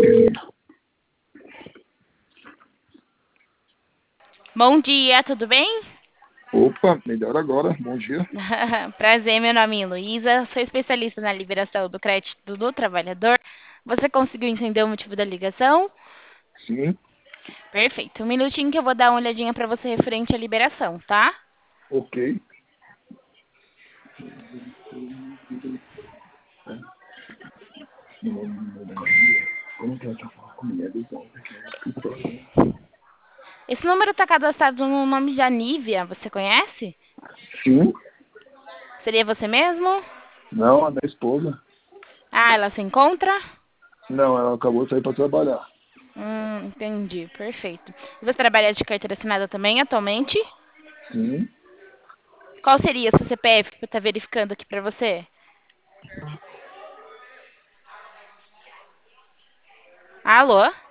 Bom dia, tudo bem? Opa, melhor agora. Bom dia. Prazer, meu nome é Luísa, sou especialista na liberação do crédito do trabalhador. Você conseguiu entender o motivo da ligação? Sim, Perfeito. Um minutinho que eu vou dar uma olhadinha para você referente à liberação, tá? ok. Como que é que eu falo com mulher dos homens? Esse número está cadastrado no nome de Anívia, você conhece? Sim, Seria você mesmo? não, a minha esposa. Ah, ela se encontra? Não, ela acabou de sair para trabalhar. Entendi, perfeito. E você trabalha de carteira assinada também atualmente? Sim, Qual seria o seu CPF para estar verificando aqui para você? Alô?